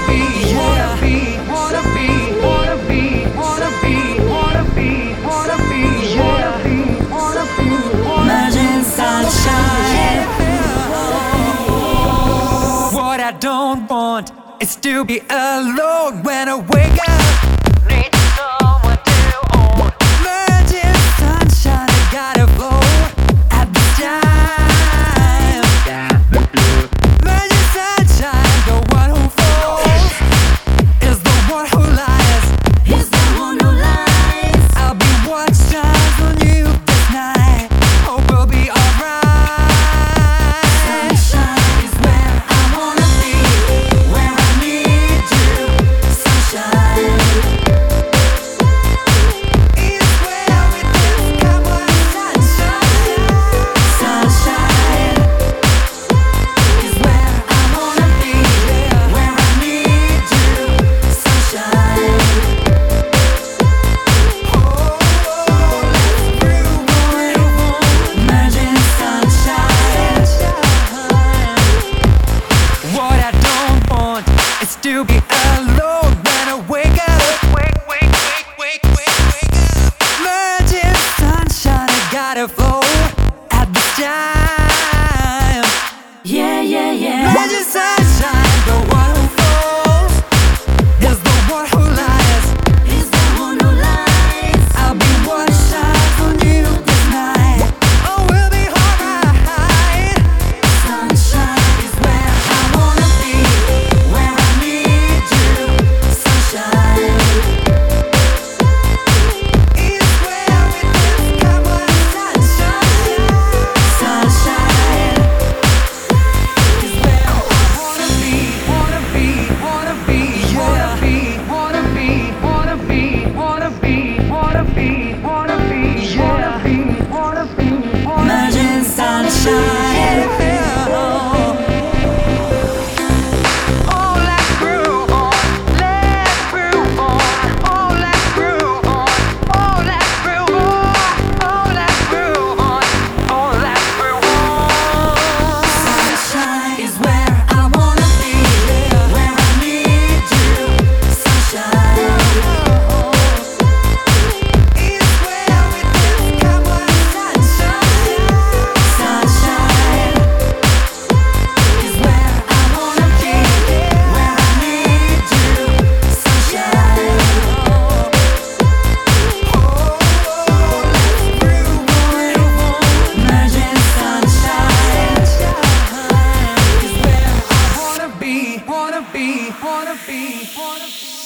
be, wanna be, wanna be, wanna be, wanna be, wanna be, wanna be, wanna be, wanna be, Imagine sunshine. What I don't want is to be alone when I wake up. Need someone to own. Imagine sunshine, I gotta flow at this time. Imagine sunshine, the one who falls is the one who lies. He's the one who lies. I'll be what shines on you this night. Hope we'll be alright. Sunshine is where I wanna be, where I need you. Sunshine It's where we discover sunshine. Sunshine is where I wanna be, where I need you. Sunshine Imagine sunshine. What I don't want is to be alone when I wake up. Wake up. Imagine sunshine, I gotta flow at this time. Yeah, yeah, yeah. Imagine sunshine, the one who falls is the one who lies. He's the one who lies. I'll be what shines on you this night. Oh, we'll be alright. Sunshine is where I wanna be, where I need you. Sunshine It's where we discover sunshine. Sunshine It's where I wanna be, wanna be, wanna be, wanna be, wanna be, wanna be, wanna be, wanna be, wanna be, wanna be, wanna be, wanna Imagine sunshine. Oh, let's groove on, let's groove on, oh, let's groove on, oh, let's groove on, oh, let's groove on, oh, let's groove on. Sunshine is where I wanna be, where I need you. Sunshine It's where we discover sunshine. Sunshine is where I wanna be, where I need you. Sunshine Imagine sunshine Is where I wanna be, wanna be, wanna be, wanna be.